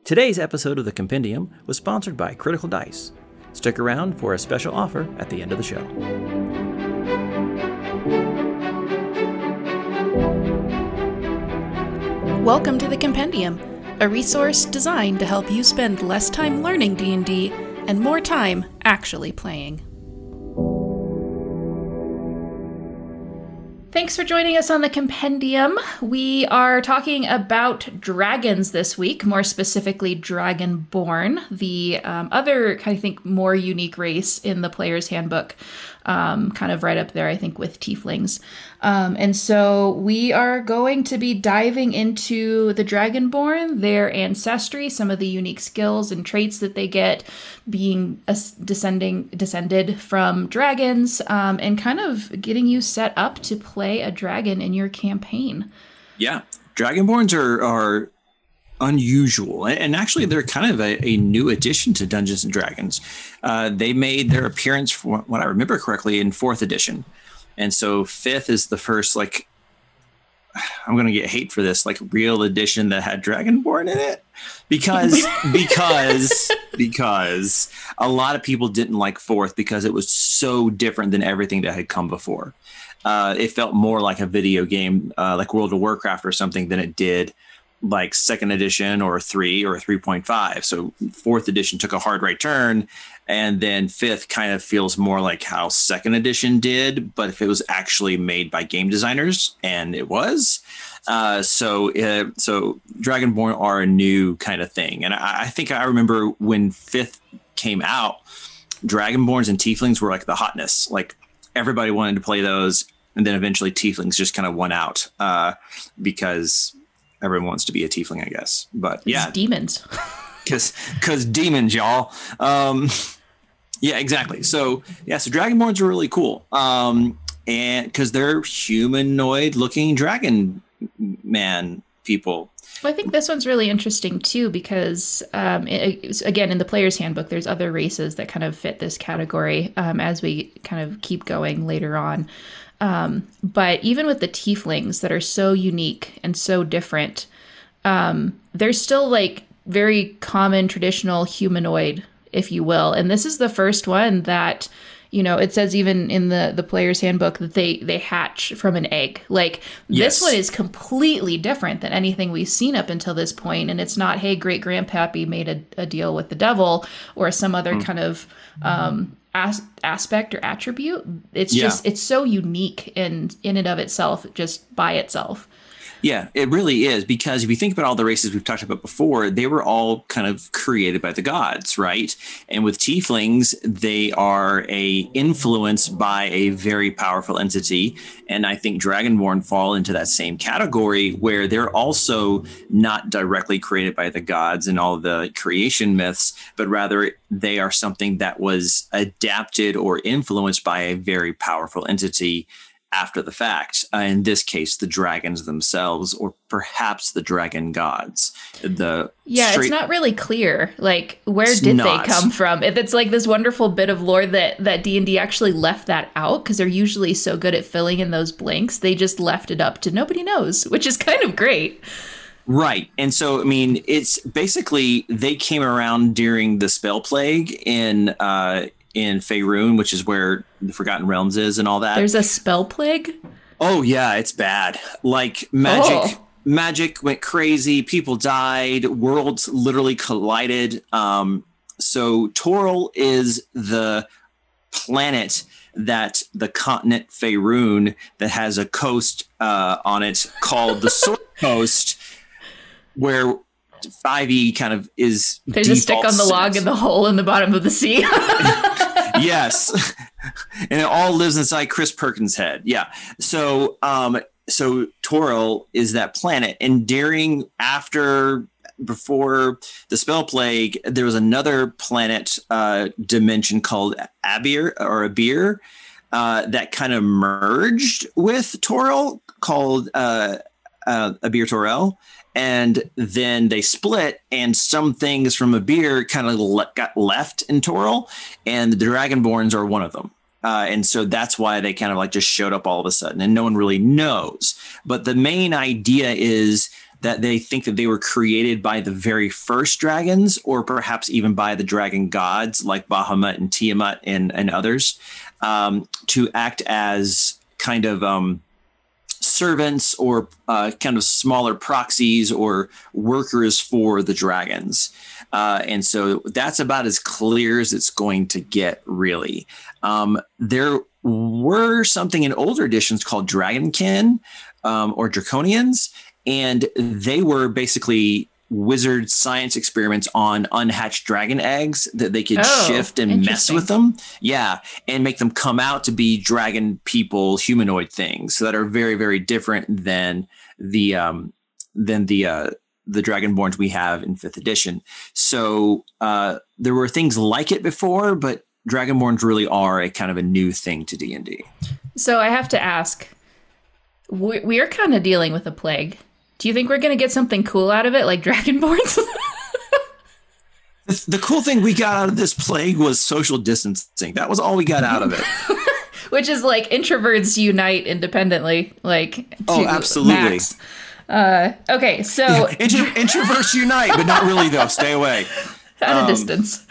Today's episode of The Compendium was sponsored by Critical Dice. Stick around for a special offer at the end of the show. Welcome to The Compendium, a resource designed to help you spend less time learning D&D and more time actually playing. Thanks for joining us on The Compendium. We are talking about dragons this week, more specifically Dragonborn, the other, I think, more unique race in the Player's Handbook, kind of right up there, I think, with Tieflings. And so we are going to be diving into the Dragonborn, their ancestry, some of the unique skills and traits that they get, being descended from dragons, and kind of getting you set up to play a dragon in your campaign. Yeah, Dragonborns are unusual, and actually they're kind of a new addition to Dungeons and Dragons. They made their appearance, for what I remember correctly, in 4th edition. And so 5th is the first, like, I'm going to get hate for this, like, real edition that had Dragonborn in it. Because a lot of people didn't like 4th because it was so different than everything that had come before. It felt more like a video game, like World of Warcraft or something, than it did like 2nd edition or 3 or 3.5. So 4th edition took a hard right turn, and then 5th kind of feels more like how 2nd edition did, but if it was actually made by game designers, and it was. So Dragonborn are a new kind of thing. And I think I remember when 5th came out, Dragonborns and Tieflings were like the hotness. Like, everybody wanted to play those, and then eventually Tieflings just kind of won out because everyone wants to be a Tiefling, I guess. But yeah, it's demons. Because demons, y'all. Yeah, exactly. So Dragonborns are really cool. And because they're humanoid-looking dragon man people. Well, I think this one's really interesting too because, again, in the Player's Handbook, there's other races that kind of fit this category as we kind of keep going later on. But even with the Tieflings that are so unique and so different, they're still like very common, traditional humanoid, if you will. And this is the first one that, you know, it says even in the Player's Handbook that they hatch from an egg. Like, yes. This one is completely different than anything we've seen up until this point. And it's not, hey, great grandpappy made a deal with the devil or some other kind of aspect or attribute. It's just, it's so unique in and of itself, just by itself. Yeah, it really is, because if you think about all the races we've talked about before, they were all kind of created by the gods, right? And with Tieflings, they are influenced by a very powerful entity. And I think Dragonborn fall into that same category, where they're also not directly created by the gods and all the creation myths, but rather they are something that was adapted or influenced by a very powerful entity after the fact. In this case, the dragons themselves, or perhaps the dragon gods. It's not really clear, like, where did they come from? It's like this wonderful bit of lore that D&D actually left that out, because they're usually so good at filling in those blanks. They just left it up to nobody knows, which is kind of great. Right. And so, I mean, it's basically they came around during the spell plague in Faerun, which is where the Forgotten Realms is and all that. There's a spell plague? Oh, yeah, it's bad. Like, magic went crazy. People died. Worlds literally collided. So Toril is the planet that the continent Faerun that has a coast on it called the Sword Coast, where 5e kind of is. There's a stick on the log and the hole in the bottom of the sea. Yes. And it all lives inside Chris Perkins' head. Yeah. So Toril is that planet. And before the spell plague, there was another planet dimension called Abir that kind of merged with Toril, called Abir Torel. And then they split, and some things from Abir kind of got left in Toril, and the Dragonborns are one of them. And so that's why they kind of like just showed up all of a sudden, and no one really knows. But the main idea is that they think that they were created by the very first dragons, or perhaps even by the dragon gods like Bahamut and Tiamat and others, to act as kind of servants or kind of smaller proxies or workers for the dragons. And so that's about as clear as it's going to get, really. There were something in older editions called Dragonkin or Draconians, and they were basically wizard science experiments on unhatched dragon eggs that they could shift and mess with them. Yeah. And make them come out to be dragon people, humanoid things that are very, very different than the Dragonborns we have in 5th edition. So there were things like it before, but Dragonborns really are a kind of a new thing to D&D. So I have to ask, we are kind of dealing with a plague. Do you think we're going to get something cool out of it, like Dragonborns? The cool thing we got out of this plague was social distancing. That was all we got out of it. Which is like introverts unite independently, like absolutely. Max. Okay, so introverts unite, but not really though. Stay away at a distance.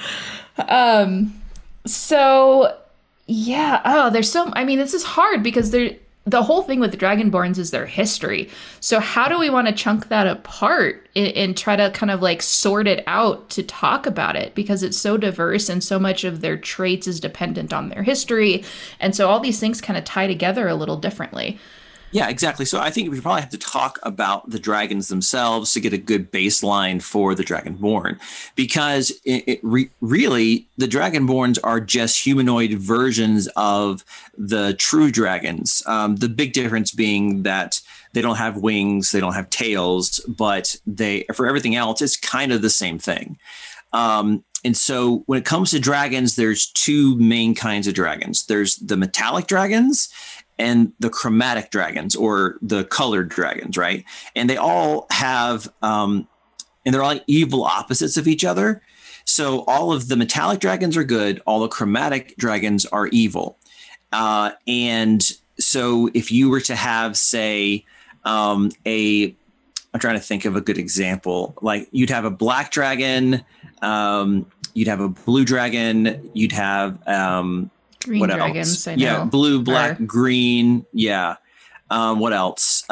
So yeah. There's so. I mean, this is hard because the whole thing with the Dragonborns is their history. So how do we want to chunk that apart and try to kind of like sort it out to talk about it? Because it's so diverse and so much of their traits is dependent on their history. And so all these things kind of tie together a little differently. Yeah, exactly. So I think we probably have to talk about the dragons themselves to get a good baseline for the Dragonborn, because really the Dragonborns are just humanoid versions of the true dragons. The big difference being that they don't have wings, they don't have tails, but for everything else, it's kind of the same thing. And so when it comes to dragons, there's two main kinds of dragons. There's the metallic dragons and the chromatic dragons, or the colored dragons, right? And they all have, and they're all evil opposites of each other. So all of the metallic dragons are good. All the chromatic dragons are evil. And so if you were to have, say, I'm trying to think of a good example. Like you'd have a black dragon, you'd have a blue dragon, you'd have, green what dragons, else? I know. Yeah, blue, black, green. Yeah. What else?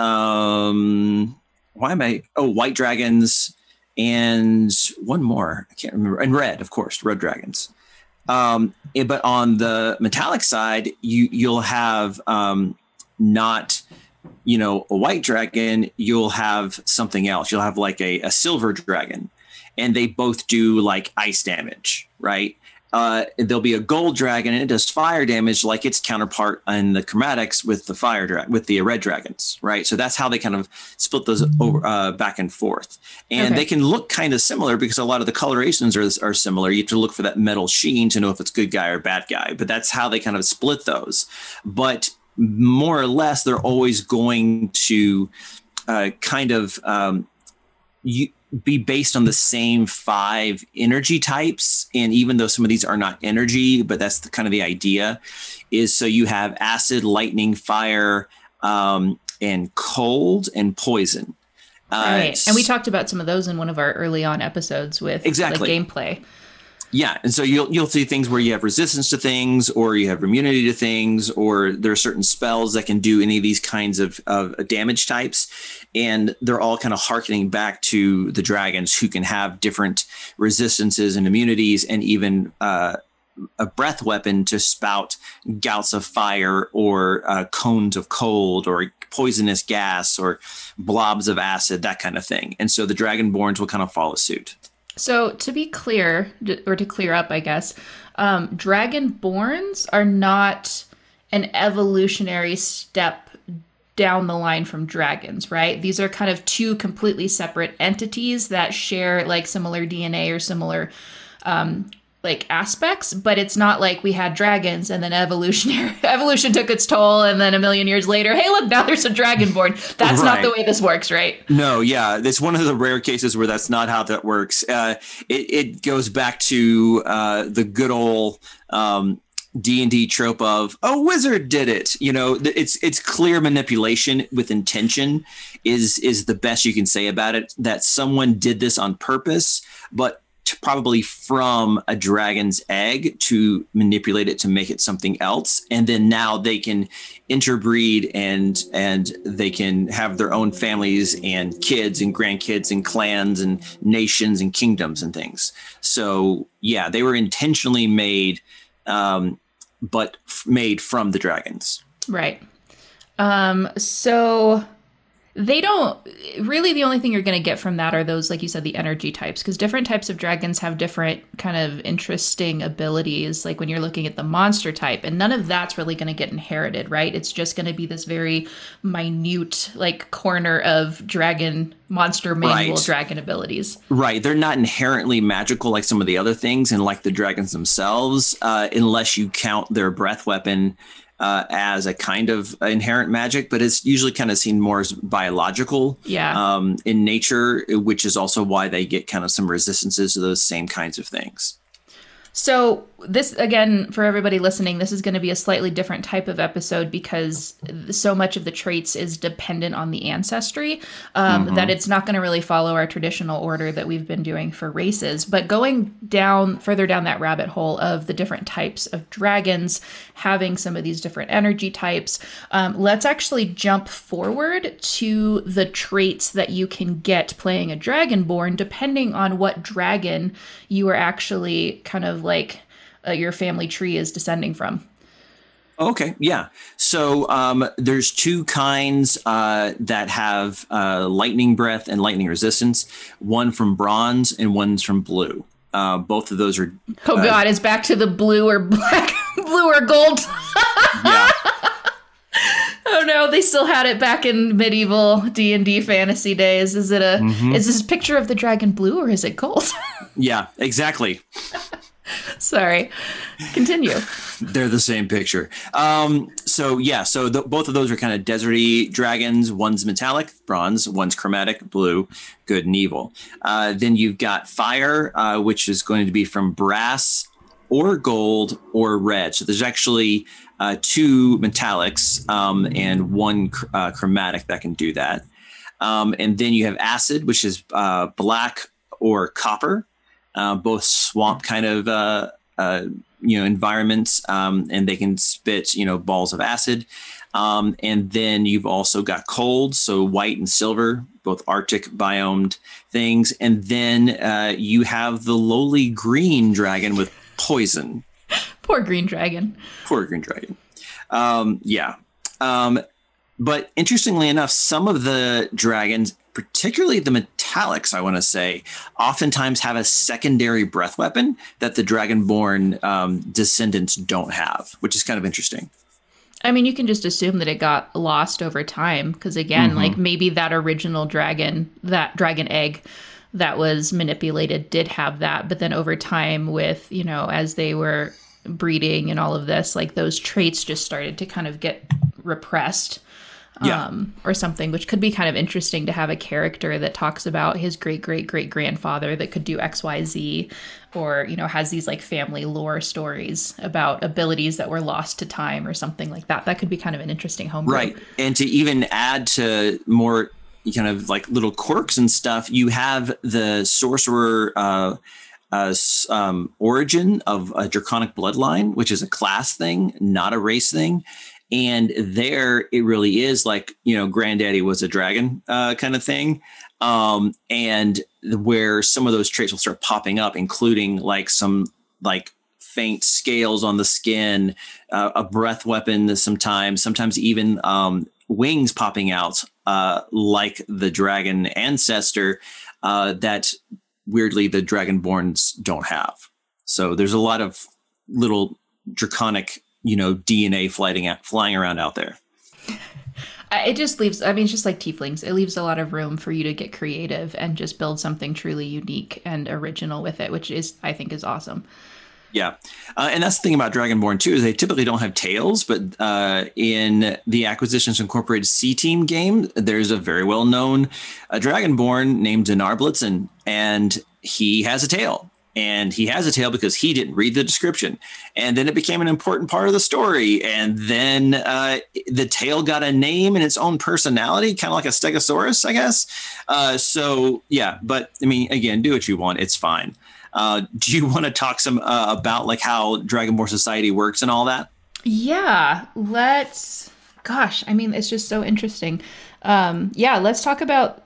White dragons and one more. I can't remember. And red, of course, red dragons. But on the metallic side, you'll have not, a white dragon. You'll have something else. You'll have like a silver dragon, and they both do like ice damage, right? There'll be a gold dragon, and it does fire damage like its counterpart in the chromatics with the red dragons, right? So that's how they kind of split those over, back and forth. And They can look kind of similar because a lot of the colorations are similar. You have to look for that metal sheen to know if it's good guy or bad guy, but that's how they kind of split those. But more or less, they're always going to be based on the same 5 energy types. And even though some of these are not energy, but that's kind of the idea, is so you have acid, lightning, fire, and cold and poison. Right. And we talked about some of those in one of our early on episodes with like gameplay. Yeah. And so you'll see things where you have resistance to things, or you have immunity to things, or there are certain spells that can do any of these kinds of damage types. And they're all kind of hearkening back to the dragons, who can have different resistances and immunities, and even a breath weapon to spout gouts of fire, or cones of cold, or poisonous gas, or blobs of acid, that kind of thing. And so the Dragonborns will kind of follow suit. So to be clear, or to clear up, I guess, Dragonborns are not an evolutionary step down the line from dragons, right? These are kind of two completely separate entities that share like similar DNA or similar like aspects, but it's not like we had dragons and then evolution took its toll, and then a million years later, hey, look, now there's a Dragonborn. That's not the way this works, right? No, yeah. It's one of the rare cases where that's not how that works. It goes back to the good old D&D trope of a wizard did it. It's clear manipulation with intention is the best you can say about it, that someone did this on purpose, but probably from a dragon's egg to manipulate it to make it something else. And then now they can interbreed and they can have their own families and kids and grandkids and clans and nations and kingdoms and things. So yeah, they were intentionally made, but made from the dragons. Right. So they don't really, the only thing you're going to get from that are those, like you said, the energy types, because different types of dragons have different kind of interesting abilities. Like when you're looking at the monster type, and none of that's really going to get inherited, right? It's just going to be this very minute, like corner of dragon monster manual dragon abilities. Right. They're not inherently magical like some of the other things and like the dragons themselves, unless you count their breath weapon as a kind of inherent magic, but it's usually kind of seen more as biological in nature, which is also why they get kind of some resistances to those same kinds of things. So this, again, for everybody listening, this is going to be a slightly different type of episode because so much of the traits is dependent on the ancestry that it's not going to really follow our traditional order that we've been doing for races. But going further down that rabbit hole of the different types of dragons, having some of these different energy types, let's actually jump forward to the traits that you can get playing a Dragonborn, depending on what dragon you are actually kind of like your family tree is descending from. Okay, yeah. So there's two kinds that have lightning breath and lightning resistance. One from bronze and one's from blue. Both of those are. Oh God! It's back to the blue or black, blue or gold. Yeah. Oh no! They still had it back in medieval D&D fantasy days. Is it is this a picture of the dragon blue or is it gold? Yeah, exactly. Sorry. Continue. They're the same picture. So both of those are kind of deserty dragons. One's metallic, bronze. One's chromatic, blue, good and evil. Then you've got fire, which is going to be from brass or gold or red. So there's actually two metallics and one chromatic that can do that. And then you have acid, which is black or copper. Both swamp kind of, environments, and they can spit, balls of acid. And then you've also got cold, so white and silver, both Arctic biomed things. And then you have the lowly green dragon with poison. Poor green dragon. Poor green dragon. But interestingly enough, some of the dragons, particularly the metallics, I want to say, oftentimes have a secondary breath weapon that the Dragonborn descendants don't have, which is kind of interesting. I mean, you can just assume that it got lost over time because, again, like maybe that original dragon, that dragon egg that was manipulated did have that. But then over time with, as they were breeding and all of this, like those traits just started to kind of get repressed. Or something, which could be kind of interesting to have a character that talks about his great-great-great-grandfather that could do XYZ, or, has these like family lore stories about abilities that were lost to time or something like that. That could be kind of an interesting homebrew. Right. And to even add to more kind of like little quirks and stuff, you have the sorcerer origin of a draconic bloodline, which is a class thing, not a race thing. And there it really is like, granddaddy was a dragon kind of thing. And where some of those traits will start popping up, including like some like faint scales on the skin, a breath weapon sometimes even wings popping out like the dragon ancestor that weirdly the Dragonborns don't have. So there's a lot of little draconic DNA flying around out there. It just leaves, it's just like tieflings. It leaves a lot of room for you to get creative and just build something truly unique and original with it, which I think is awesome. Yeah. And that's the thing about Dragonborn too, is they typically don't have tails, but in the Acquisitions Incorporated C-Team game, there's a very well-known Dragonborn named Dinar Blitzen, and he has a tail. And he has a tail because he didn't read the description. And then it became an important part of the story. And then the tail got a name and its own personality, kind of like a Stegosaurus, I guess. So, yeah. But, I mean, again, do what you want. It's fine. Do you want to talk some about like how Dragonborn Society works and all that? Yeah, gosh, I mean, it's just so interesting. Let's talk about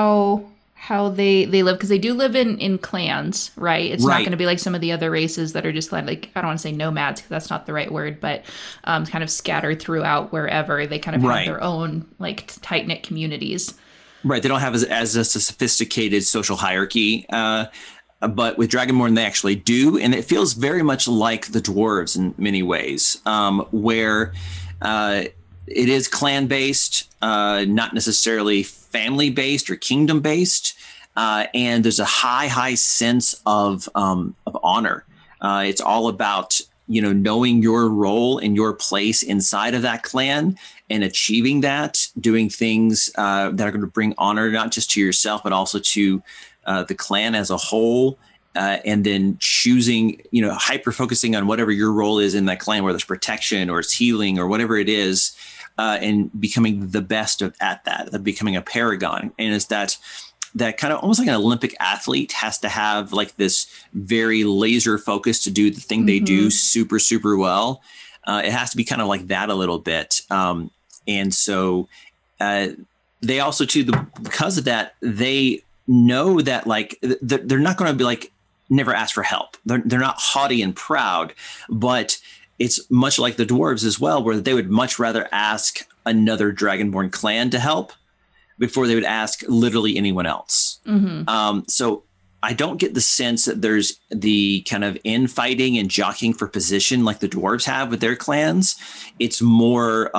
how they live, because they do live in clans, right? It's not going to be like some of the other races that are just like, I don't want to say nomads because that's not the right word, but kind of scattered throughout wherever. They kind of have their own like tight-knit communities. Right. They don't have as a sophisticated social hierarchy. But with Dragonborn, they actually do. And it feels very much like the dwarves in many ways, where it is clan-based, not necessarily family-based or kingdom-based. And there's a high sense of honor. It's all about, knowing your role and your place inside of that clan and achieving that, doing things that are going to bring honor, not just to yourself, but also to the clan as a whole. And then choosing, hyper focusing on whatever your role is in that clan, whether it's protection or it's healing or whatever it is, and becoming the best at that, becoming a paragon. And it's that kind of almost like an Olympic athlete has to have like this very laser focus to do the thing they do super, super well. It has to be kind of like that a little bit. And so they also, too, because of that, they know that like they're not going to be like never ask for help. They're not haughty and proud, but it's much like the dwarves as well, where they would much rather ask another Dragonborn clan to help before they would ask literally anyone else. So I don't get the sense that there's the kind of infighting and jockeying for position like the dwarves have with their clans. It's more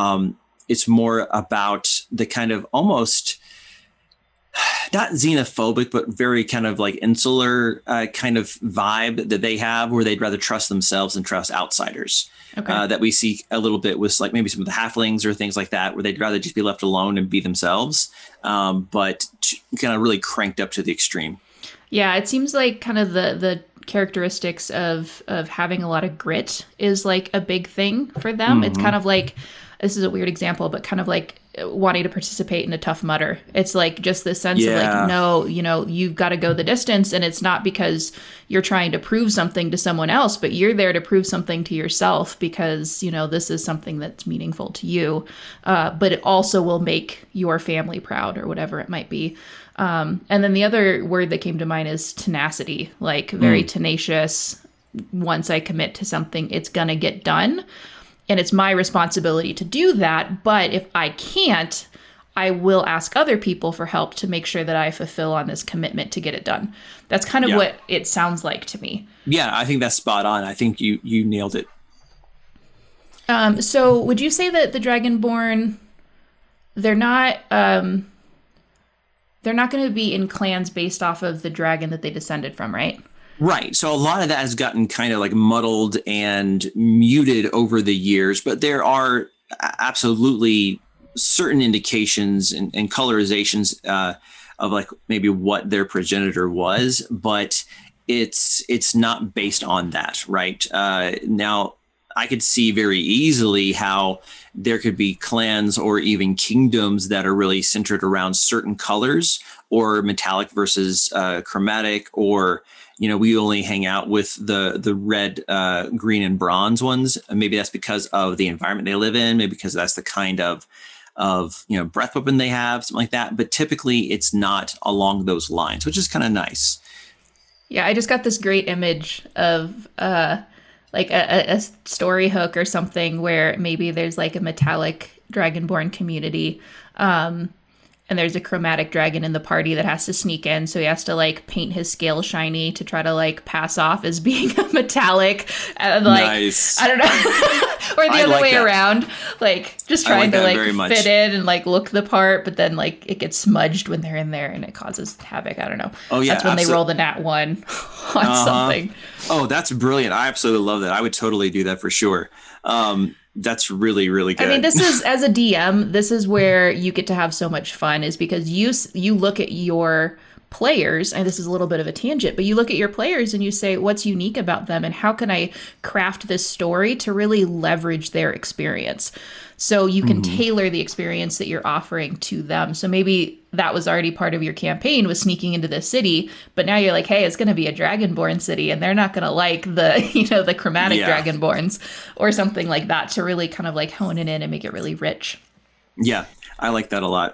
about the kind of almost not xenophobic, but very kind of like insular kind of vibe that they have, where they'd rather trust themselves than trust outsiders. That we see a little bit with like maybe some of the halflings or things like that, where they'd rather just be left alone and be themselves, but kind of really cranked up to the extreme. Yeah, it seems like kind of the characteristics of having a lot of grit is like a big thing for them. It's kind of like, this is a weird example, but kind of like wanting to participate in a Tough Mudder. It's like just this sense of like, no, you've got to go the distance. And it's not because you're trying to prove something to someone else, but you're there to prove something to yourself because, this is something that's meaningful to you. But it also will make your family proud or whatever it might be. And then the other word that came to mind is tenacity, like very tenacious. Once I commit to something, it's going to get done. And it's my responsibility to do that. But if I can't, I will ask other people for help to make sure that I fulfill on this commitment to get it done. That's kind of what it sounds like to me. Yeah, I think that's spot on. I think you nailed it. So would you say that the Dragonborn, they're not going to be in clans based off of the dragon that they descended from, right? Right. So a lot of that has gotten kind of like muddled and muted over the years, but there are absolutely certain indications and colorizations of like maybe what their progenitor was, but it's not based on that. Right. Now, I could see very easily how there could be clans or even kingdoms that are really centered around certain colors or metallic versus chromatic, or we only hang out with the red, green, and bronze ones. Maybe that's because of the environment they live in. Maybe because that's the kind of breath weapon they have, something like that. But typically, it's not along those lines, which is kind of nice. Yeah, I just got this great image of like a story hook or something where maybe there's like a metallic Dragonborn community. And there's a chromatic dragon in the party that has to sneak in. So he has to like paint his scale shiny to try to like pass off as being a metallic. And like, nice. I don't know. Or the other way around. Like just trying to like fit in and like look the part. But then like it gets smudged when they're in there and it causes havoc. I don't know. Oh yeah. That's when they roll the nat 1 on something. Oh, that's brilliant. I absolutely love that. I would totally do that for sure. That's really, really good. I mean, this is, as a DM, this is where you get to have so much fun, is because you look at your players, and this is a little bit of a tangent, but you look at your players and you say, what's unique about them and how can I craft this story to really leverage their experience? So you can tailor the experience that you're offering to them. So maybe that was already part of your campaign, was sneaking into this city, but now you're like, hey, it's going to be a Dragonborn city and they're not going to like the, the chromatic Dragonborns or something like that, to really kind of like hone it in and make it really rich. Yeah, I like that a lot.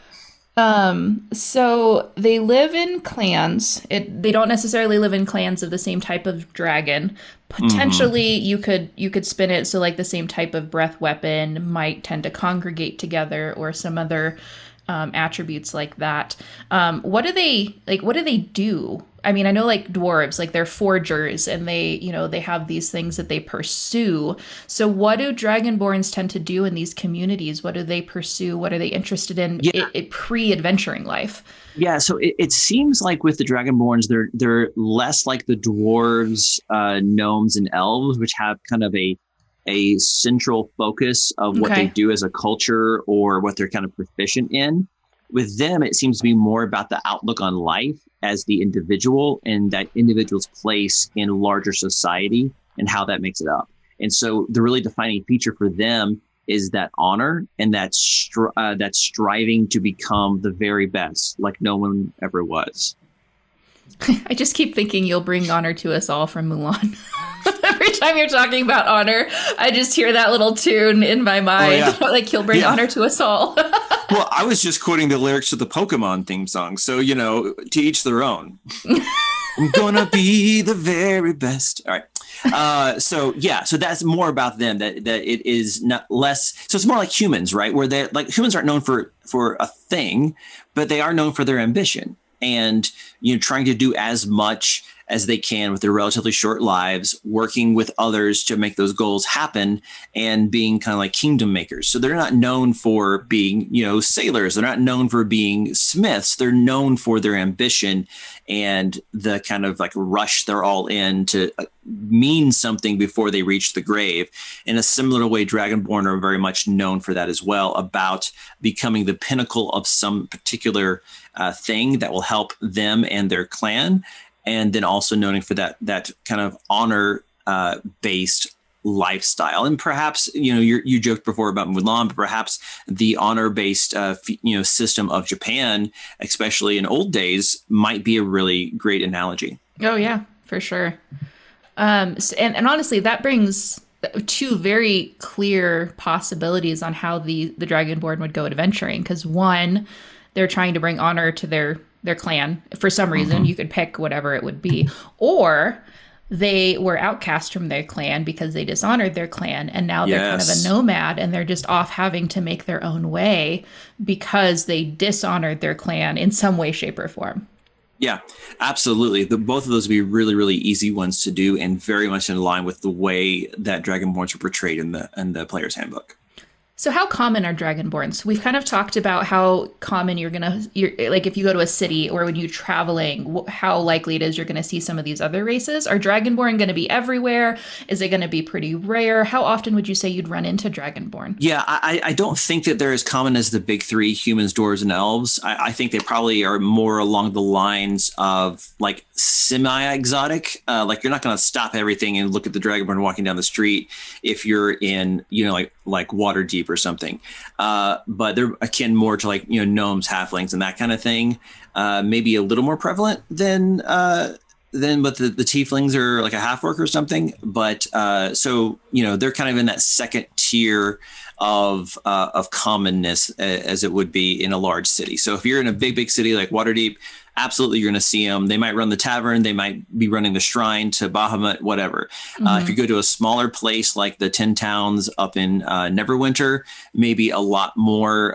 So they live in clans. They don't necessarily live in clans of the same type of dragon. Potentially, you could spin it so like the same type of breath weapon might tend to congregate together, or some other attributes like that. What do they do? I mean, I know like dwarves, like they're forgers, and they have these things that they pursue. So what do Dragonborns tend to do in these communities? What do they pursue? What are they interested in pre-adventuring life? Yeah, so it seems like with the Dragonborns, they're less like the dwarves, gnomes, and elves, which have kind of a central focus of what they do as a culture or what they're kind of proficient in. With them, it seems to be more about the outlook on life as the individual and that individual's place in larger society and how that makes it up. And so the really defining feature for them is that honor and that striving to become the very best, like no one ever was. I just keep thinking you'll bring honor to us all from Mulan. Every time you're talking about honor, I just hear that little tune in my mind. Oh, yeah. Like, he'll bring honor to us all. Well, I was just quoting the lyrics to the Pokemon theme song. So, to each their own. I'm gonna be the very best. All right. So that's more about them, that it is not less. So it's more like humans, right? Where they're like, humans aren't known for a thing, but they are known for their ambition and, trying to do as much as they can with their relatively short lives, working with others to make those goals happen, and being kind of like kingdom makers. So they're not known for being, sailors. They're not known for being smiths. They're known for their ambition and the kind of like rush they're all in to mean something before they reach the grave. In a similar way, Dragonborn are very much known for that as well, about becoming the pinnacle of some particular thing that will help them and their clan. And then also known for that kind of honor based lifestyle. And perhaps, you joked before about Mulan, but perhaps the honor based, system of Japan, especially in old days, might be a really great analogy. Oh, yeah, for sure. And honestly, that brings two very clear possibilities on how the Dragonborn would go adventuring. Because one, they're trying to bring honor to their clan for some reason. You could pick whatever it would be, or they were outcast from their clan because they dishonored their clan, and now they're kind of a nomad and they're just off having to make their own way because they dishonored their clan in some way, shape, or form. Yeah, absolutely. Both of those would be really, really easy ones to do, and very much in line with the way that Dragonborns are portrayed in the player's handbook. So how common are Dragonborns? We've kind of talked about how common you're like if you go to a city or when you're traveling, how likely it is you're going to see some of these other races. Are Dragonborn going to be everywhere? Is it going to be pretty rare? How often would you say you'd run into Dragonborn? Yeah, I don't think that they're as common as the big three, humans, dwarves, and elves. I think they probably are more along the lines of like semi-exotic. Like you're not going to stop everything and look at the Dragonborn walking down the street if you're in, like Waterdeep or something, but they're akin more to like gnomes, halflings, and that kind of thing. Maybe a little more prevalent than but the tieflings are like a half orc or something. But so they're kind of in that second tier of commonness as it would be in a large city. So if you're in a big city like Waterdeep, absolutely you're going to see them. They might run the tavern. They might be running the shrine to Bahamut, whatever. If you go to a smaller place like the 10 Towns up in Neverwinter, maybe a lot more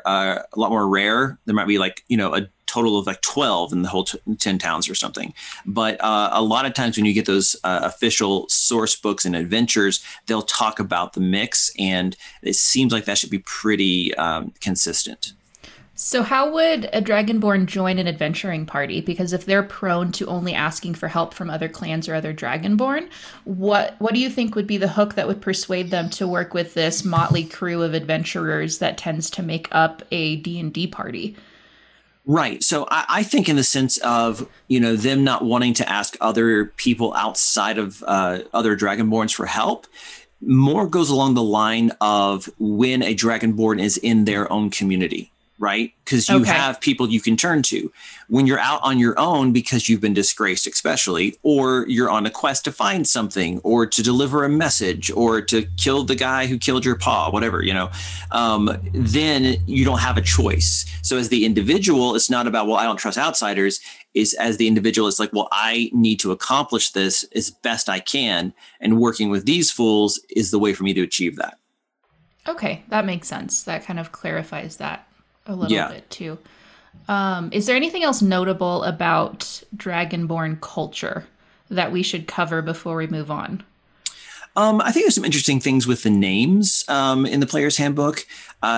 rare. There might be like, a total of like 12 in the whole 10 Towns or something. But a lot of times when you get those official source books and adventures, they'll talk about the mix, and it seems like that should be pretty consistent. So how would a Dragonborn join an adventuring party? Because if they're prone to only asking for help from other clans or other Dragonborn, what do you think would be the hook that would persuade them to work with this motley crew of adventurers that tends to make up a D&D party? Right. So I think in the sense of, them not wanting to ask other people outside of other Dragonborns for help, more goes along the line of when a Dragonborn is in their own community, right? Because you have people you can turn to. When you're out on your own because you've been disgraced, especially, or you're on a quest to find something or to deliver a message or to kill the guy who killed your paw, whatever, then you don't have a choice. So as the individual, it's not about, well, I don't trust outsiders. Is as the individual, it's like, well, I need to accomplish this as best I can. And working with these fools is the way for me to achieve that. Okay, that makes sense. That kind of clarifies that a little bit too. Is there anything else notable about Dragonborn culture that we should cover before we move on? I think there's some interesting things with the names in the Player's Handbook.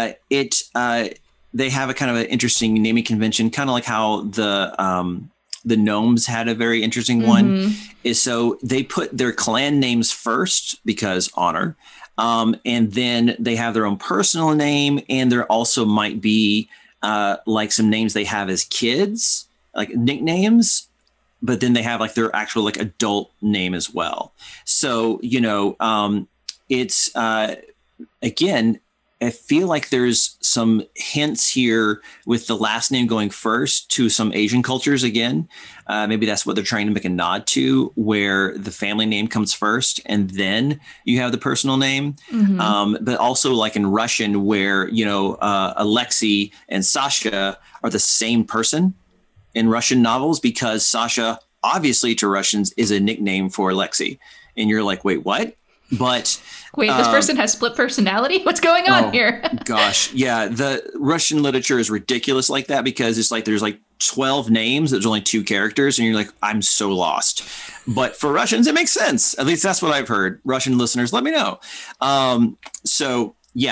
They have a kind of an interesting naming convention, kind of like how the gnomes had a very interesting one. Is so they put their clan names first because honor. And then they have their own personal name, and there also might be like some names they have as kids, like nicknames, but then they have like their actual like adult name as well. So, it's again, I feel like there's some hints here with the last name going first to some Asian cultures again. Maybe that's what they're trying to make a nod to, where the family name comes first and then you have the personal name. But also like in Russian where, Alexei and Sasha are the same person in Russian novels, because Sasha, obviously to Russians, is a nickname for Alexei. And you're like, wait, what? But wait, this person has split personality? What's going on here? Gosh. Yeah. The Russian literature is ridiculous like that, because it's like there's like 12 names. There's only 2 characters. And you're like, I'm so lost. But for Russians, it makes sense. At least that's what I've heard. Russian listeners, let me know. So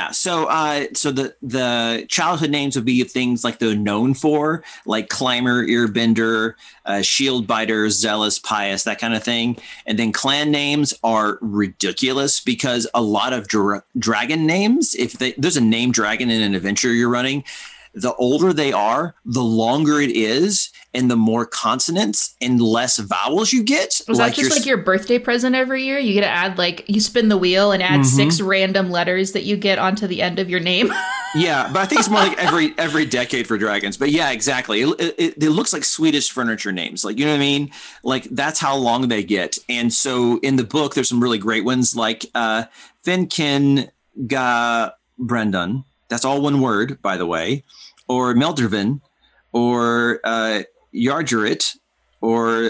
the childhood names would be things like they're known for, like Climber, Earbender, Shield Biter, Zealous, Pious, that kind of thing. And then clan names are ridiculous, because a lot of dragon names, there's a name dragon in an adventure you're running, the older they are, the longer it is, and the more consonants and less vowels you get. Was that just like your birthday present every year? You get to add you spin the wheel and add 6 random letters that you get onto the end of your name. Yeah, but I think it's more like every decade for dragons. But yeah, exactly. It looks like Swedish furniture names. Like, you know what I mean? Like, that's how long they get. And so in the book, there's some really great ones like Finkin Ga Brendan. That's all one word, by the way. Or Meldrvin, or Yargerit, or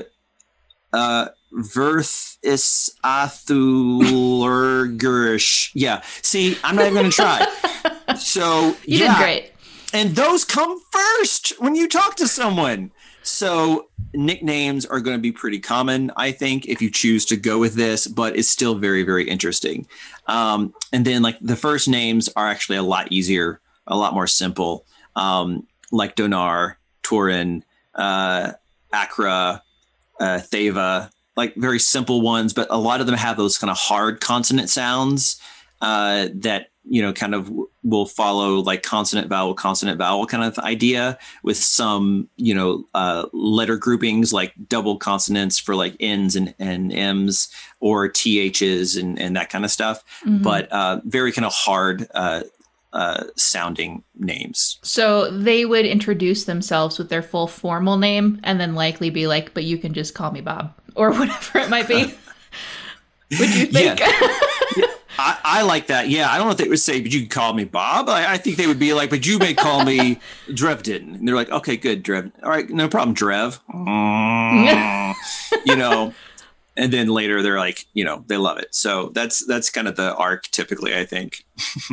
Verth is Athulurgurish. Yeah. See, I'm not even going to try. So you did great. And those come first when you talk to someone. So nicknames are going to be pretty common, I think, if you choose to go with this, but it's still very, very interesting. And then like the first names are actually a lot easier, a lot more simple. Like Donar, Turin, Akra, Theva, like very simple ones, but a lot of them have those kind of hard consonant sounds that, kind of will follow like consonant vowel kind of idea, with some, letter groupings like double consonants for like N's and M's, or THs and that kind of stuff. But very kind of hard sounding names. So they would introduce themselves with their full formal name and then likely be like, but you can just call me Bob, or whatever it might be. Would you think? Yeah. I like that. Yeah. I don't know if they would say, but you can call me Bob. I think they would be like, but you may call me Drevden. And they're like, okay, good, Drev. All right, no problem, Drev. And then later they're like, they love it. So that's kind of the arc typically, I think.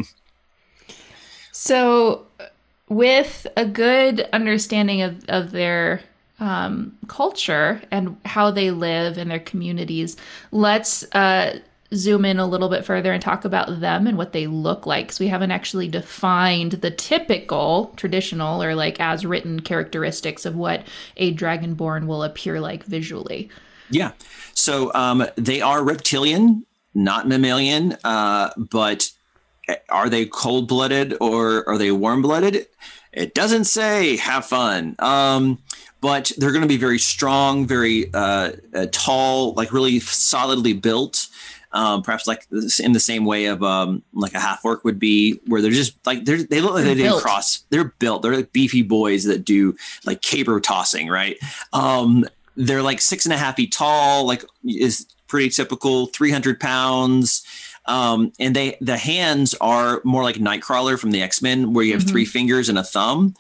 So with a good understanding of their culture and how they live in their communities, let's zoom in a little bit further and talk about them and what they look like. So we haven't actually defined the typical, traditional, or like as written characteristics of what a Dragonborn will appear like visually. Yeah. So they are reptilian, not mammalian, but are they cold-blooded or are they warm-blooded? It doesn't say have fun. But they're going to be very strong, very tall, like really solidly built. Perhaps like in the same way of like a half orc would be, where they're just like they look like they didn't cross. They're built. They're like beefy boys that do like caber tossing, right? They're like 6.5 feet tall, like is pretty typical, 300 pounds. And the hands are more like Nightcrawler from the X-Men, where you have 3 fingers and a thumb.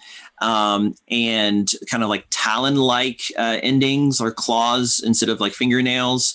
And kind of like talon-like endings or claws instead of like fingernails.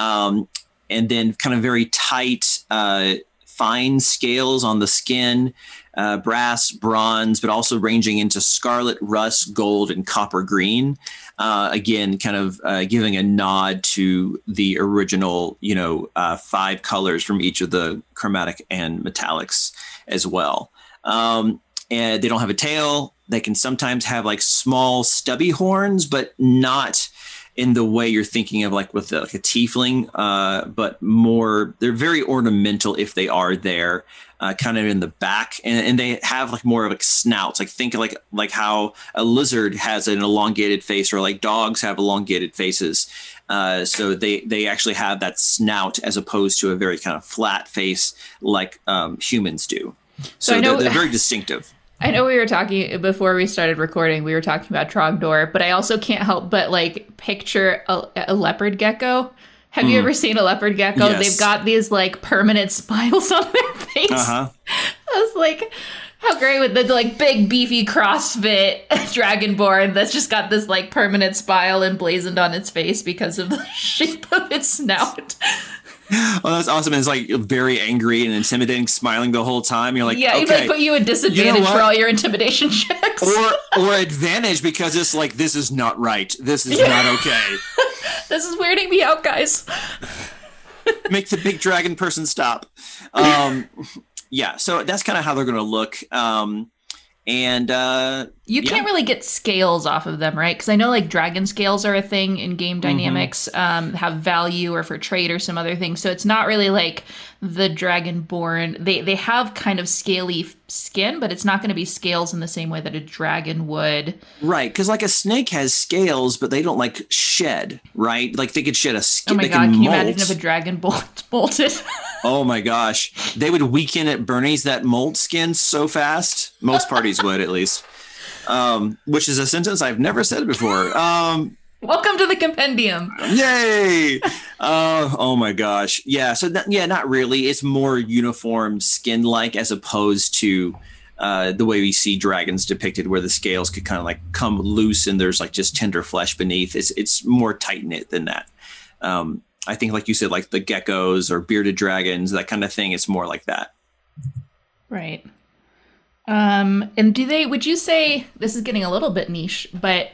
And then kind of very tight, fine scales on the skin, brass, bronze, but also ranging into scarlet, rust, gold, and copper green. Again, kind of giving a nod to the original, 5 colors from each of the chromatic and metallics as well. And they don't have a tail. They can sometimes have like small stubby horns, but not in the way you're thinking of like with like a tiefling, but more, they're very ornamental if they are there, kind of in the back. And they have like more of like snouts, like think of like how a lizard has an elongated face, or like dogs have elongated faces. So they actually have that snout as opposed to a very kind of flat face like humans do. So they're very distinctive. I know we were talking before we started recording, we were talking about Trogdor, but I also can't help but like picture a leopard gecko. Have you ever seen a leopard gecko? Yes. They've got these like permanent smiles on their face. I was like, how great with the like big beefy CrossFit Dragonborn that's just got this like permanent smile emblazoned on its face because of the shape of its snout. Oh, that's awesome. And it's like very angry and intimidating, smiling the whole time. You're like, yeah, he'd like put you at disadvantage for all your intimidation checks. Or advantage, because it's like, this is not right. This is not okay. This is weirding me out, guys. Make the big dragon person stop. Yeah, so that's kind of how they're going to look. You can't really get scales off of them, right? Because I know like dragon scales are a thing in game dynamics, have value or for trade or some other things. So it's not really like the Dragonborn. They have kind of scaly skin, but it's not going to be scales in the same way that a dragon would. Right, because like a snake has scales, but they don't like shed, right? Like they could shed a skin. Oh my god, can you imagine if a dragon bolted? Oh my gosh. They would weaken at Bernie's that molt skin so fast. Most parties would, at least. Which is a sentence I've never said before. Welcome to the compendium. Yay! Oh my gosh. Yeah, so not really. It's more uniform skin-like as opposed to the way we see dragons depicted, where the scales could kind of like come loose and there's like just tender flesh beneath. It's more tight-knit than that. I think, like you said, like the geckos or bearded dragons, that kind of thing, it's more like that. Right. And would you say, this is getting a little bit niche, but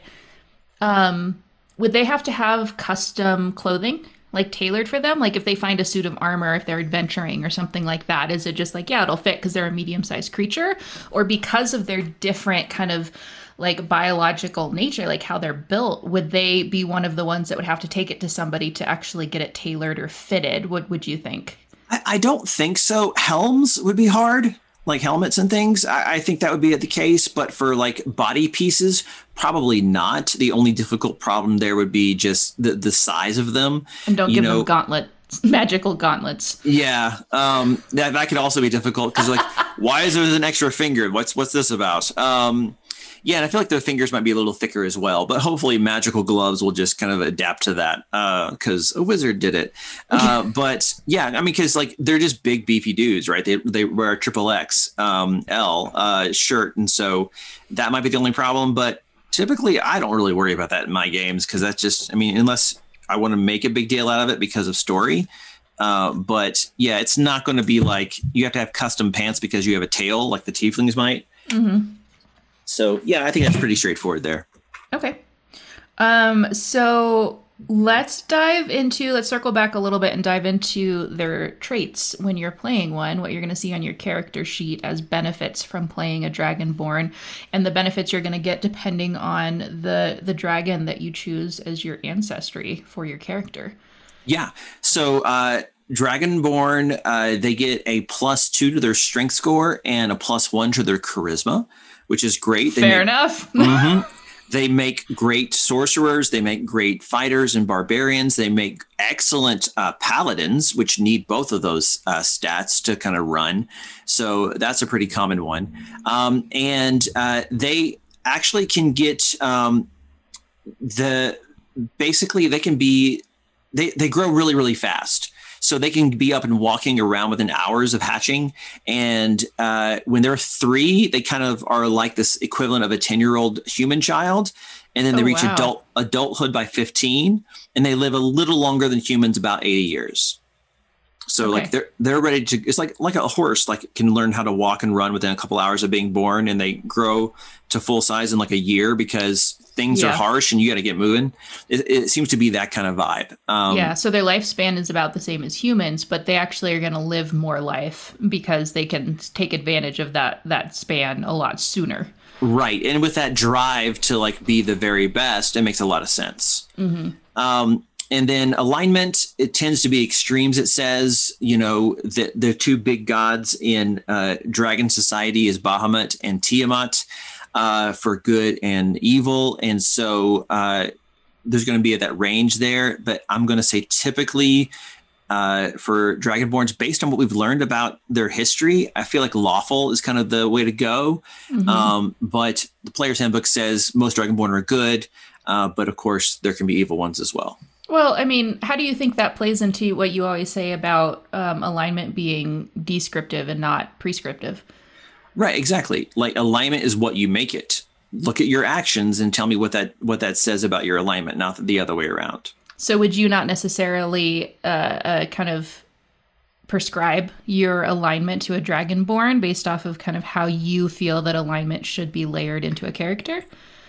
would they have to have custom clothing, like tailored for them? Like if they find a suit of armor, if they're adventuring or something like that, is it just like, yeah, it'll fit because they're a medium-sized creature? Or because of their different kind of like biological nature, like how they're built, would they be one of the ones that would have to take it to somebody to actually get it tailored or fitted? What would you think? I don't think so. Helms would be hard, like helmets and things. I think that would be the case, but for like body pieces, probably not. The only difficult problem there would be just the size of them. And don't give them magical gauntlets. Yeah, that could also be difficult because like, why is there an extra finger? What's this about? Yeah, and I feel like their fingers might be a little thicker as well, but hopefully magical gloves will just kind of adapt to that because a wizard did it. But yeah, I mean, because like they're just big beefy dudes, right? They wear a XXL shirt, and so that might be the only problem. But typically, I don't really worry about that in my games because that's just, I mean, unless I want to make a big deal out of it because of story. But yeah, it's not going to be like you have to have custom pants because you have a tail like the tieflings might. Mm-hmm. So, yeah, I think that's pretty straightforward there. Okay. So let's circle back a little bit and dive into their traits when you're playing one, what you're going to see on your character sheet as benefits from playing a Dragonborn, and the benefits you're going to get depending on the dragon that you choose as your ancestry for your character. Yeah. So, Dragonborn, they get a +2 to their strength score and a +1 to their charisma. which is great. Fair enough. They make great sorcerers. They make great fighters and barbarians. They make excellent paladins, which need both of those stats to kind of run. So that's a pretty common one. And they actually can get basically they can be, they grow really, really fast. So they can be up and walking around within hours of hatching. And when they're 3, they kind of are like this equivalent of a 10-year-old human child. And then they reach adulthood by 15, and they live a little longer than humans, about 80 years. So like they're ready to, it's like a horse, like can learn how to walk and run within a couple hours of being born, and they grow to full size in like a year because things are harsh and you got to get moving. It seems to be that kind of vibe. So their lifespan is about the same as humans, but they actually are going to live more life because they can take advantage of that span a lot sooner. Right. And with that drive to like be the very best, it makes a lot of sense. And then alignment, it tends to be extremes. It says, that the 2 big gods in Dragon Society is Bahamut and Tiamat for good and evil. And so there's going to be that range there. But I'm going to say typically for Dragonborns, based on what we've learned about their history, I feel like lawful is kind of the way to go. But the Player's Handbook says most Dragonborn are good. But of course, there can be evil ones as well. Well, I mean, how do you think that plays into what you always say about alignment being descriptive and not prescriptive? Right, exactly. Like alignment is what you make it. Look at your actions and tell me what that says about your alignment, not the other way around. So would you not necessarily kind of prescribe your alignment to a Dragonborn based off of kind of how you feel that alignment should be layered into a character?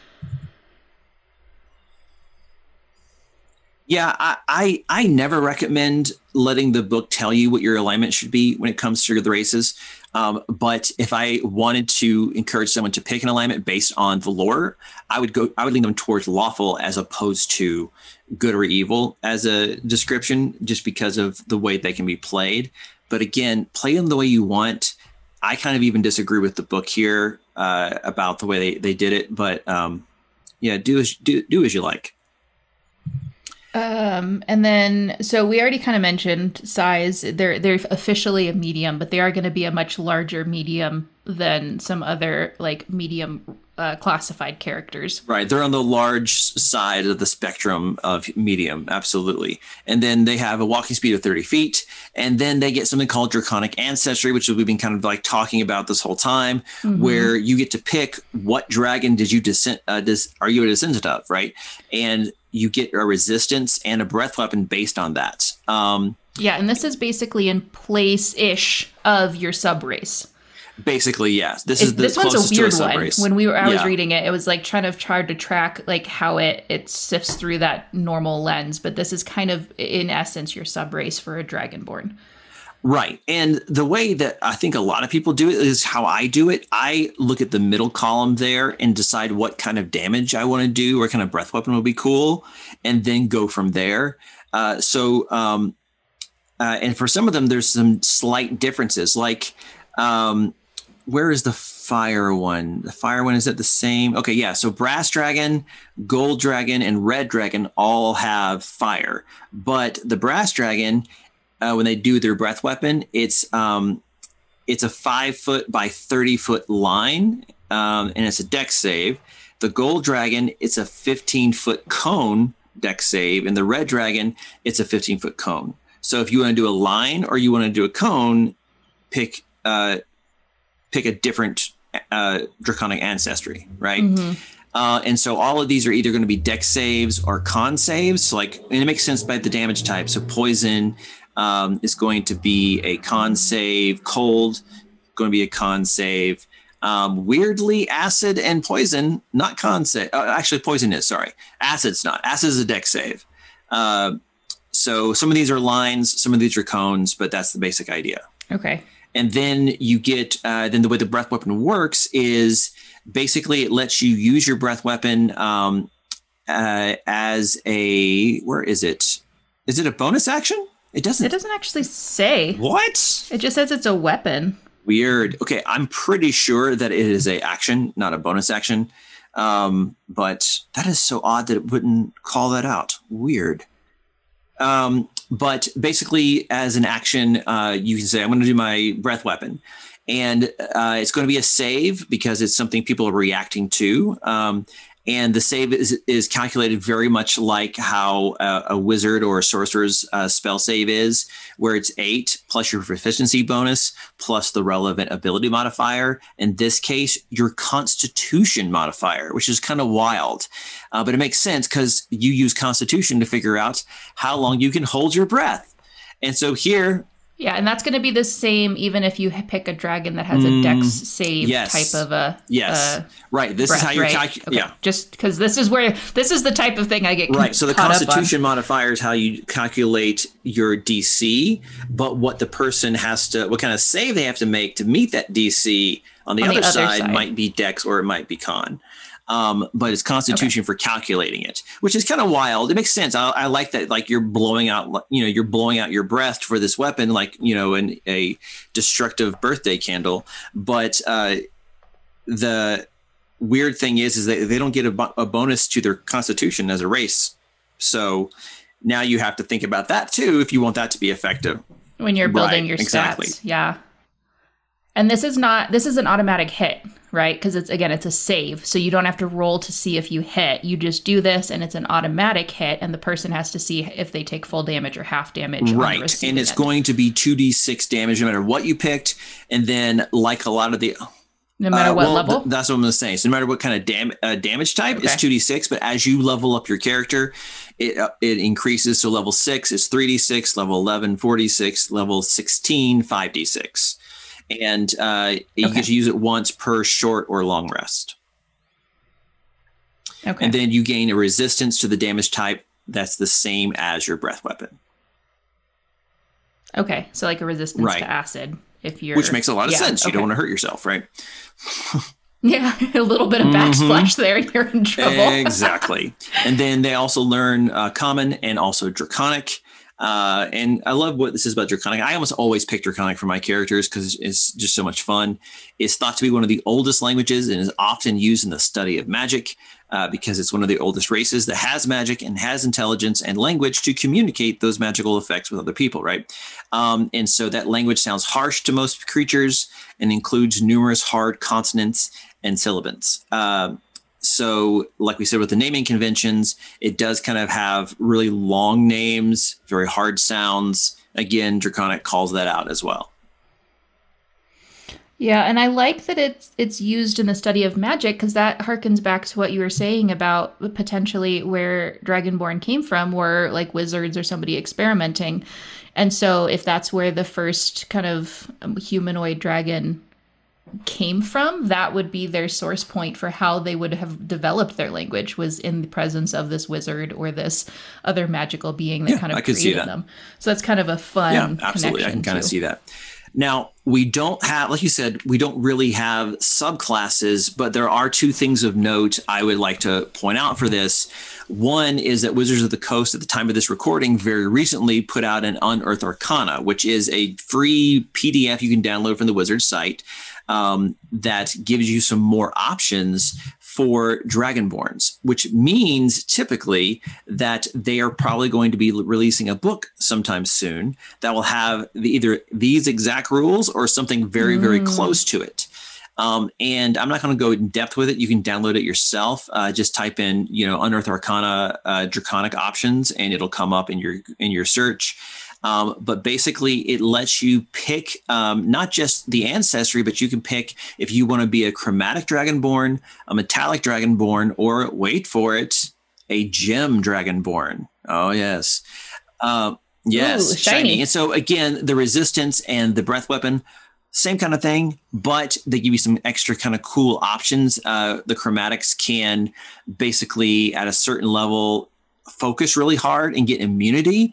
Yeah, I never recommend letting the book tell you what your alignment should be when it comes to the races. But if I wanted to encourage someone to pick an alignment based on the lore, I would lean them towards lawful as opposed to good or evil as a description, just because of the way they can be played. But again, play them the way you want. I kind of even disagree with the book here about the way they did it. But do as you like. And then, so we already kind of mentioned size. They're officially a medium, but they are going to be a much larger medium than some other like medium classified characters. Right. They're on the large side of the spectrum of medium. Absolutely. And then they have a walking speed of 30 feet. And then they get something called Draconic Ancestry, which we've been kind of like talking about this whole time, where you get to pick what dragon did you are you a descendant of, right? And you get a resistance and a breath weapon based on that. And this is basically in place-ish of your sub-race. Basically, yes. This one's a weird one. When I was reading it, it was like trying to track like how it sifts through that normal lens. But this is kind of, in essence, your sub-race for a Dragonborn. Right. And the way that I think a lot of people do it is how I do it. I look at the middle column there and decide what kind of damage I want to do, or kind of breath weapon would be cool, and then go from there. And for some of them, there's some slight differences. Like, where is the fire one? The fire one, is it the same? Okay, yeah. So brass dragon, gold dragon, and red dragon all have fire. But the brass dragon, when they do their breath weapon, it's a 5-foot by 30-foot line, and it's a dex save. The gold dragon, it's a 15-foot cone dex save, and the red dragon, it's a 15-foot cone. So if you want to do a line or you want to do a cone, pick a different Draconic Ancestry, right? And so all of these are either going to be dex saves or con saves. So and it makes sense by the damage type. So poison is going to be a con save. Cold, going to be a con save. Weirdly, acid and poison, not con save. Actually, poison is, sorry. Acid's not. Acid is a dex save. So some of these are lines, some of these are cones, but that's the basic idea. Okay. And then you get, then the way the breath weapon works is basically it lets you use your breath weapon as a, where is it? Is it a bonus action? It doesn't actually say. What? It just says it's a weapon. Weird. Okay, I'm pretty sure that it is a action, not a bonus action. But that is so odd that it wouldn't call that out. Weird. But basically, as an action, you can say, I'm going to do my breath weapon. And it's going to be a save because it's something people are reacting to. And the save is calculated very much like how a wizard or a sorcerer's spell save is, where it's 8 plus your proficiency bonus plus the relevant ability modifier. In this case, your constitution modifier, which is kind of wild. But it makes sense because you use constitution to figure out how long you can hold your breath. And so here... Yeah, and that's going to be the same even if you pick a dragon that has a dex save type of a right. This breath, is how you're calculating. Okay. Yeah, just because this is the type of thing I get right. So the Constitution modifier is how you calculate your DC, but what the person what kind of save they have to make to meet that DC on the other side might be dex or it might be con. But it's constitution for calculating it, which is kind of wild. It makes sense. I like that. Like you're blowing out your breath for this weapon, like, in a destructive birthday candle. But the weird thing is that they don't get a bonus to their constitution as a race. So now you have to think about that too, if you want that to be effective. When you're building your stats. Yeah. And this is an automatic hit, right? Because it's a save. So you don't have to roll to see if you hit. You just do this and it's an automatic hit. And the person has to see if they take full damage or half damage. Right. And it's going to be 2d6 damage no matter what you picked. And then like a lot of the... No matter what level? That's what I'm going to say. So no matter what kind of damage type, it's 2d6. But as you level up your character, it increases. So level 6 is 3d6, level 11, 4d6, level 16, 5d6. And you get to use it once per short or long rest. Okay. And then you gain a resistance to the damage type that's the same as your breath weapon. Okay, so like a resistance to acid. Which makes a lot of sense. You don't want to hurt yourself, right? Yeah, a little bit of backsplash there and you're in trouble. Exactly. And then they also learn Common and also Draconic. And I love what this is about Draconic. I almost always pick Draconic for my characters because it's just so much fun. It's thought to be one of the oldest languages and is often used in the study of magic because it's one of the oldest races that has magic and has intelligence and language to communicate those magical effects with other people, right? And so that language sounds harsh to most creatures and includes numerous hard consonants and sibilants. So like we said, with the naming conventions, it does kind of have really long names, very hard sounds. Again, Draconic calls that out as well. Yeah, and I like that it's used in the study of magic because that harkens back to what you were saying about potentially where Dragonborn came from, were like wizards or somebody experimenting. And so if that's where the first kind of humanoid dragon came from, that would be their source point for how they would have developed their language, was in the presence of this wizard or this other magical being that kind of created them. So that's kind of a fun absolutely. I can kind of see that. Now, we don't have, like you said, we don't really have subclasses, but there are two things of note I would like to point out for this. One is that Wizards of the Coast, at the time of this recording, very recently put out an Unearthed Arcana, which is a free PDF you can download from the Wizards site that gives you some more options for Dragonborns, which means typically that they are probably going to be releasing a book sometime soon that will have either these exact rules or something very, very close to it. And I'm not going to go in depth with it. You can download it yourself. Just type in, Unearthed Arcana Draconic options, and it'll come up in your search. But basically, it lets you pick not just the ancestry, but you can pick if you want to be a chromatic dragonborn, a metallic dragonborn, or wait for it, a gem dragonborn. Oh, yes. Yes, ooh, shiny. And so, again, the resistance and the breath weapon, same kind of thing, but they give you some extra kind of cool options. The chromatics can basically, at a certain level, focus really hard and get immunity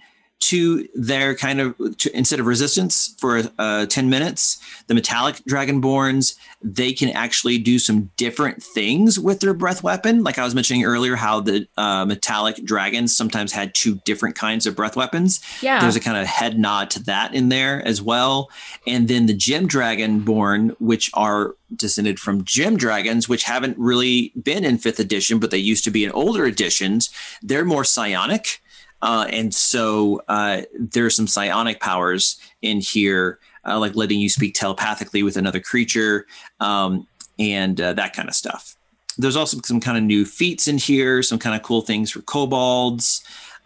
to their kind of, instead of resistance for 10 minutes, the metallic Dragonborns, they can actually do some different things with their breath weapon. Like I was mentioning earlier, how the metallic dragons sometimes had 2 different kinds of breath weapons. Yeah. There's a kind of head nod to that in there as well. And then the Gem Dragonborn, which are descended from Gem Dragons, which haven't really been in 5th edition, but they used to be in older editions. They're more psionic. And so there's some psionic powers in here, like letting you speak telepathically with another creature and that kind of stuff. There's also some kind of new feats in here, some kind of cool things for kobolds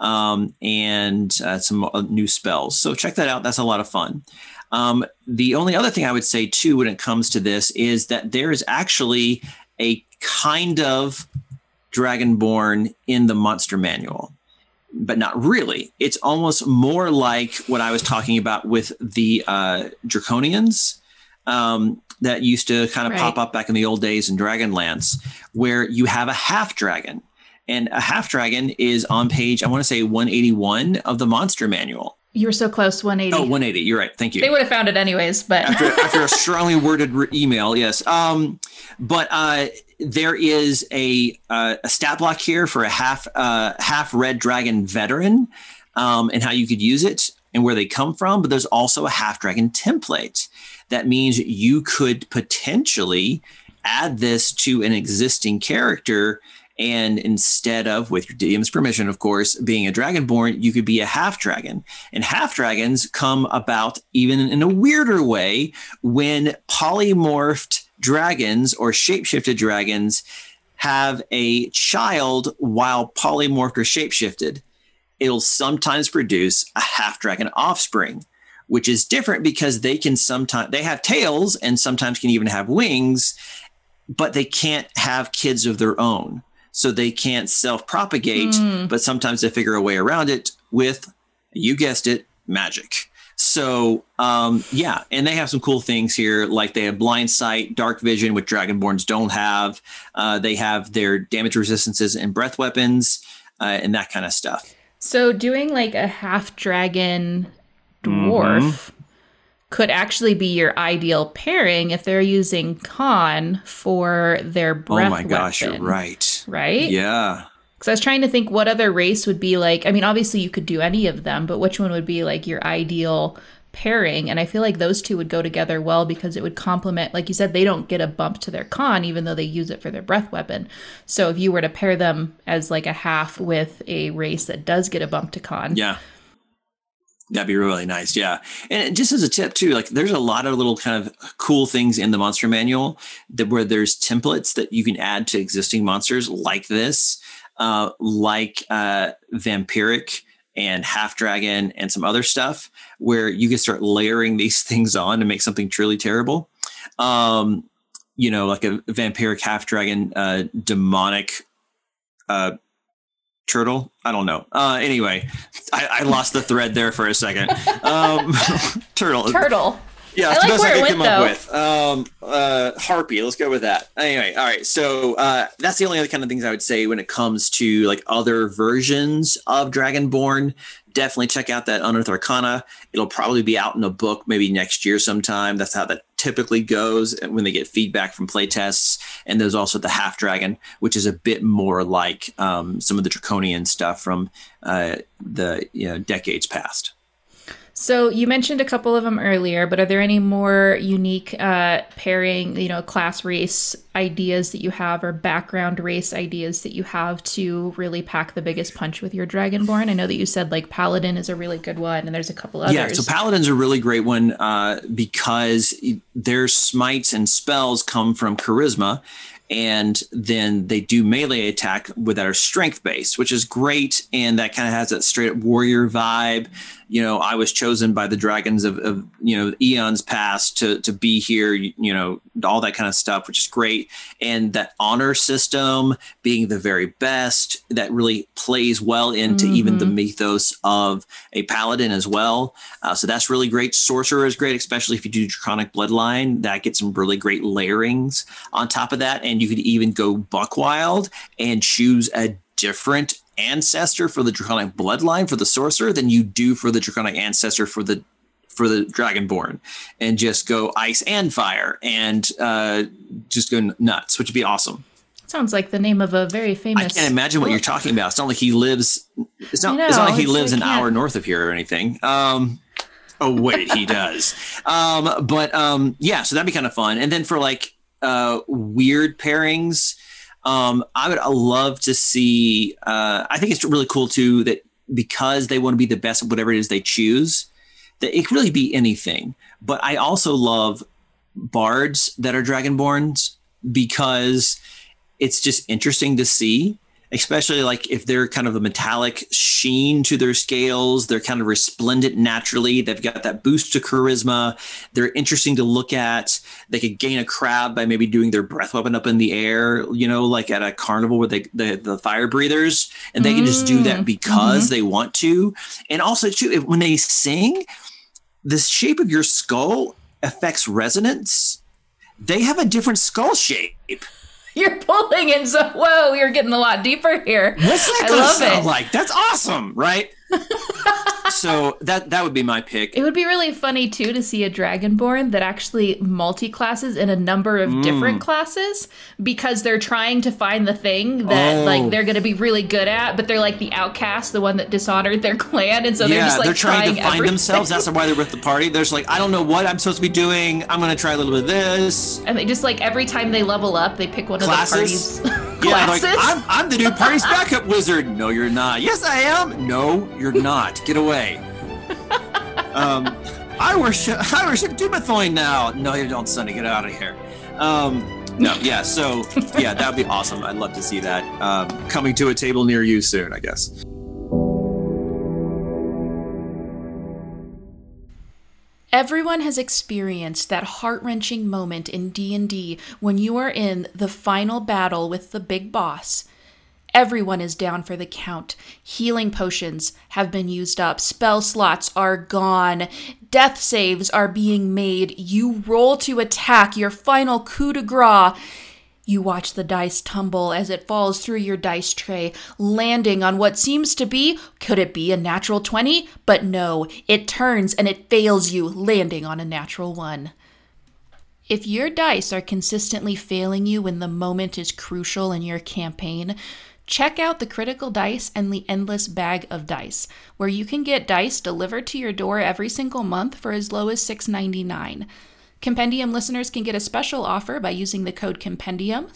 and some new spells. So check that out. That's a lot of fun. The only other thing I would say, too, when it comes to this is that there is actually a kind of Dragonborn in the monster manual. But not really. It's almost more like what I was talking about with the Draconians that used to kind of pop up back in the old days in Dragonlance, where you have a half dragon. And a half dragon is on page, I want to say 181 of the monster manual. You were so close, 180. Oh, 180. You're right. Thank you. They would have found it anyways, but after a strongly worded email, yes. But there is a stat block here for a half red dragon veteran, and how you could use it and where they come from. But there's also a half dragon template. That means you could potentially add this to an existing character. And instead of, with your DM's permission, of course, being a Dragonborn, you could be a half dragon. And half dragons come about even in a weirder way when polymorphed dragons or shapeshifted dragons have a child while polymorphed or shapeshifted. It'll sometimes produce a half dragon offspring, which is different because they have tails and sometimes can even have wings, but they can't have kids of their own. So they can't self-propagate, but sometimes they figure a way around it with, you guessed it, magic. So, yeah, and they have some cool things here, like they have blind sight, dark vision, which Dragonborns don't have. They have their damage resistances and breath weapons and that kind of stuff. So doing like a half dragon dwarf could actually be your ideal pairing if they're using con for their breath weapon. Oh my gosh, you're right. Right? Yeah. Because I was trying to think what other race would be like. I mean, obviously you could do any of them, but which one would be like your ideal pairing? And I feel like those two would go together well because it would complement, like you said, they don't get a bump to their con, even though they use it for their breath weapon. So if you were to pair them as like a half with a race that does get a bump to con. Yeah. That'd be really nice. Yeah. And just as a tip too, like there's a lot of little kind of cool things in the monster manual where there's templates that you can add to existing monsters like this, like vampiric and half dragon and some other stuff where you can start layering these things on to make something truly terrible. You know, like a vampiric half dragon, demonic, turtle. I don't know. Anyway, I lost the thread there for a second. Turtle. Yeah, that's the best I could come up with. Harpy. Let's go with that. Anyway, all right. So that's the only other kind of things I would say when it comes to like other versions of Dragonborn. Definitely check out that Unearthed Arcana. It'll probably be out in a book maybe next year sometime. That's how that typically goes when they get feedback from playtests. And there's also the Half Dragon, which is a bit more like some of the Draconian stuff from the decades past. So you mentioned a couple of them earlier, but are there any more unique pairing, class race ideas that you have or background race ideas that you have to really pack the biggest punch with your Dragonborn? I know that you said like Paladin is a really good one and there's a couple others. Yeah, so Paladin's a really great one because their smites and spells come from charisma. And then they do melee attack with our strength base, which is great. And that kind of has that straight up warrior vibe. I was chosen by the dragons of eons past to be here, all that kind of stuff, which is great. And that honor system being the very best, that really plays well into even the mythos of a paladin as well. So that's really great. Sorcerer is great, especially if you do Draconic Bloodline. That gets some really great layerings on top of that. And you could even go buck wild and choose a different ancestor for the draconic bloodline for the sorcerer than you do for the draconic ancestor for the Dragonborn, and just go ice and fire and just go nuts, which would be awesome. Sounds like the name of a very famous. I can't imagine what you're talking about. It's not like he lives. It's not like he lives an hour north of here or anything. Oh wait, he does. Yeah, so that'd be kind of fun. And then for like weird pairings, I would love to see. I think it's really cool too that because they want to be the best at whatever it is they choose, that it could really be anything. But I also love bards that are Dragonborns because it's just interesting to see, especially like if they're kind of a metallic sheen to their scales, they're kind of resplendent naturally. They've got that boost to charisma. They're interesting to look at. They could gain a crowd by maybe doing their breath weapon up in the air, you know, like at a carnival with the fire breathers, and they can just do that because they want to. And also too, when they sing, the shape of your skull affects resonance. They have a different skull shape. You're pulling in so, whoa, you're getting a lot deeper here. What's that going to sound like? That's awesome, right? So that would be my pick. It would be really funny, too, to see a Dragonborn that actually multi-classes in a number of different classes because they're trying to find the thing that like they're going to be really good at, but they're like the outcast, the one that dishonored their clan, and so they're just like they're trying to find everything. themselves. That's why they're with the party. They're just like, I don't know what I'm supposed to be doing. I'm going to try a little bit of this. And they just like every time they level up, they pick one of Classes? the party's Yeah, classes. like, I'm the new party's backup wizard. No, you're not. Yes, I am. No, you're not. Get away. I worship Dumathoin now. No, you don't, Sonny. Get out of here. That would be awesome. I'd love to see that coming to a table near you soon, I guess. Everyone has experienced that heart-wrenching moment in D&D when you are in the final battle with the big boss. Everyone is down for the count. Healing potions have been used up. Spell slots are gone. Death saves are being made. You roll to attack, your final coup de grace. You watch the dice tumble as it falls through your dice tray, landing on what seems to be, could it be a natural 20? But no, it turns and it fails you, landing on a natural 1. If your dice are consistently failing you when the moment is crucial in your campaign, check out the Critical Dice and the Endless Bag of Dice, where you can get dice delivered to your door every single month for as low as $6.99. Compendium listeners can get a special offer by using the code Compendium,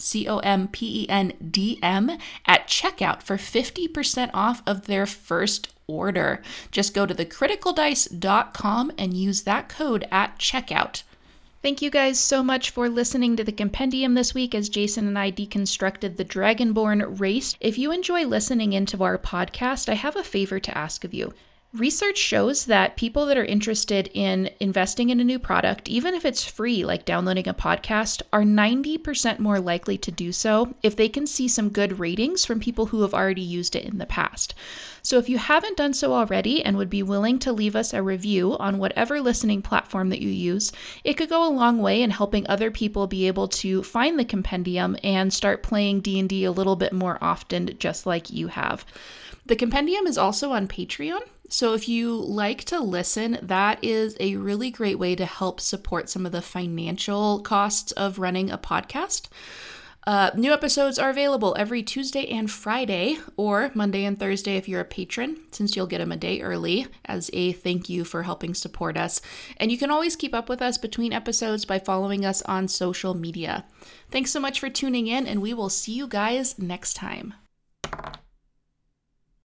COMPENDM, at checkout for 50% off of their first order. Just go to thecriticaldice.com and use that code at checkout. Thank you guys so much for listening to the Compendium this week as Jason and I deconstructed the Dragonborn race. If you enjoy listening into our podcast, I have a favor to ask of you. Research shows that people that are interested in investing in a new product, even if it's free, like downloading a podcast, are 90% more likely to do so if they can see some good ratings from people who have already used it in the past. So if you haven't done so already and would be willing to leave us a review on whatever listening platform that you use, it could go a long way in helping other people be able to find the Compendium and start playing D&D a little bit more often, just like you have. The Compendium is also on Patreon. So if you like to listen, that is a really great way to help support some of the financial costs of running a podcast. New episodes are available every Tuesday and Friday, or Monday and Thursday if you're a patron, since you'll get them a day early as a thank you for helping support us. And you can always keep up with us between episodes by following us on social media. Thanks so much for tuning in, and we will see you guys next time.